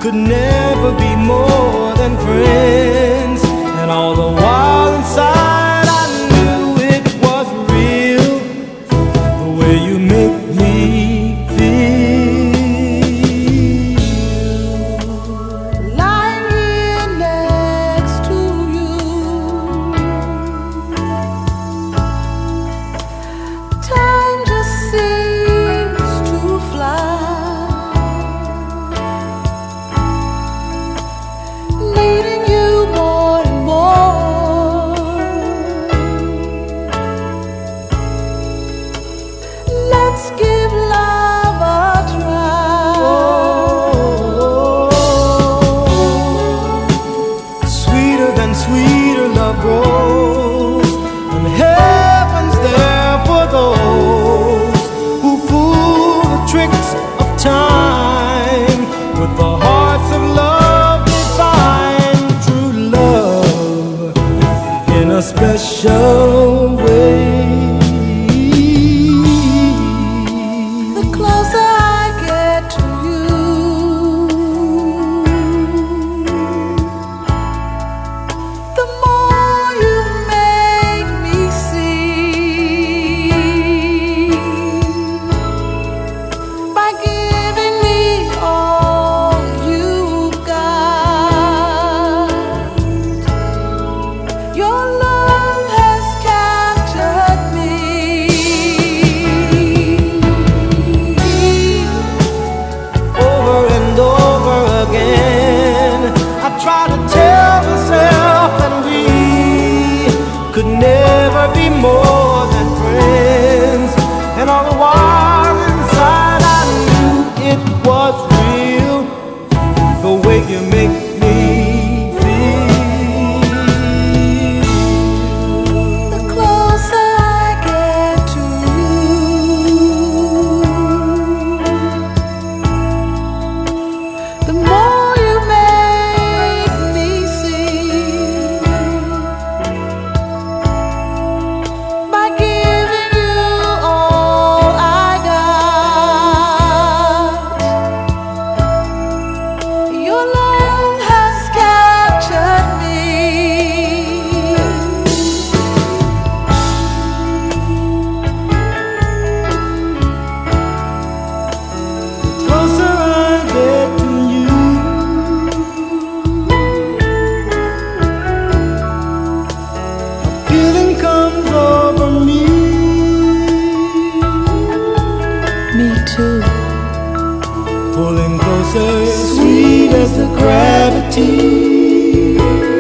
could never be more than friends. And all the while inside I knew it was real, the way you make me feel. Lying here next to you, time just seems to fly, needing you more and more. Let's give love a try. Sweeter than sweeter love grows, and heaven's there for those who fool the tricks of time with the hearts of love divine. True love in a special way. The closer I get to you, the more you make me see. By giving me all you've got, your love has captured me. Over and over again I try to tell myself that we could never be more than friends. And all the while inside I knew it was real, the way you make me feel. The closer I get to you, the more you make me see. By giving you all I got, your love has captured me. Closer I get to you, a feeling comes over me. Me too. Pulling closer, sweet as the gravity.